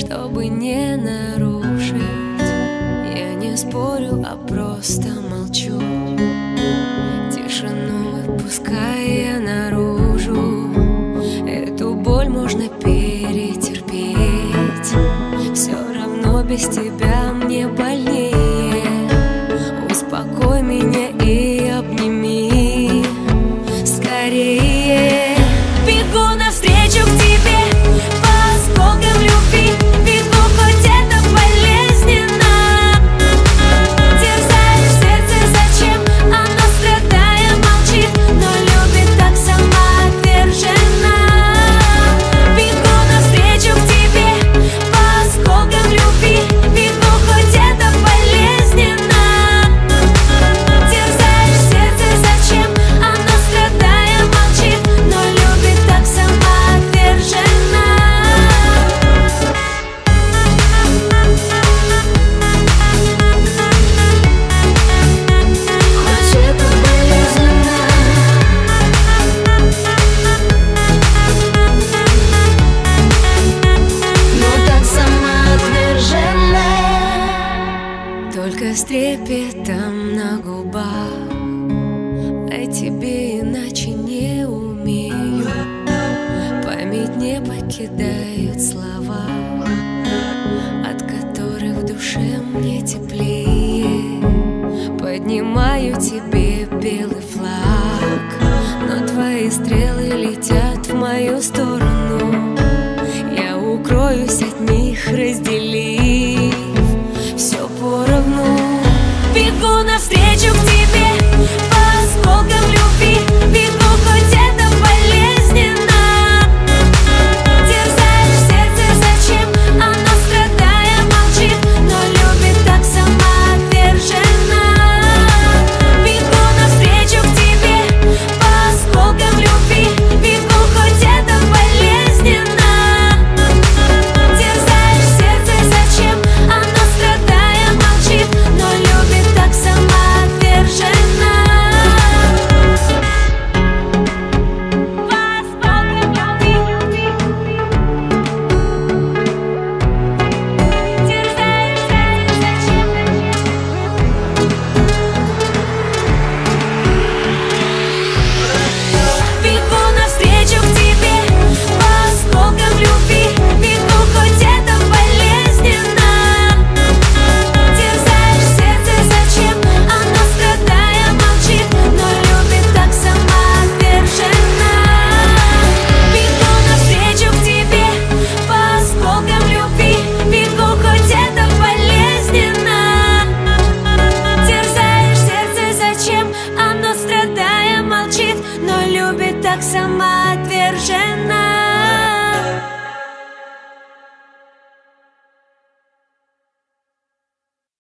чтобы не нарушить. Я не спорю, а просто молчу, тишину выпуская наружу. Эту боль можно перетерпеть, все равно без тебя мне больнее. Успокой меня и обними скорее. Бегу навстречу к тебе по осколкам любви, бегу, хоть это болезненно. Терзаешь сердце, зачем? Оно, страдая, молчит, но любит так самоотверженно. Бегу навстречу к тебе по осколкам любви, бегу, хоть это болезненно. Терзаешь сердце, зачем? Оно, страдая, молчит, но любит так самоотверженно. Хоть это болезненно, но так самоотверженно. Только с трепетом на губах, о тебе иначе не умею. Память не покидают слова, от которых в душе мне теплее. Поднимаю тебе белый флаг, но твои стрелы летят в мою сторону. Я укроюсь от них, разделив все поровну. Бегу навстречу к тебе по осколкам любви, бегу, хоть это болезненно. Терзаешь сердце, зачем? Оно, страдая, молчит, но любит так самоотверженно. Бегу навстречу к тебе по осколкам любви, бегу, хоть это болезненно. Терзаешь сердце, зачем? Оно, страдая, молчит, но любит так самоотверженно. По осколкам любви, терзаешь сердце, зачем? Бегу навстречу к тебе по осколкам любви, бегу, хоть это болезненно. Терзаешь сердце, зачем? Оно, страдая, молчит, но любит так самоотверженно. Бегу навстречу к тебе по осколкам любви, бегу, хоть это болезненно. Терзаешь сердце, зачем? Оно, страдая, молчит, но любит так самоотверженно.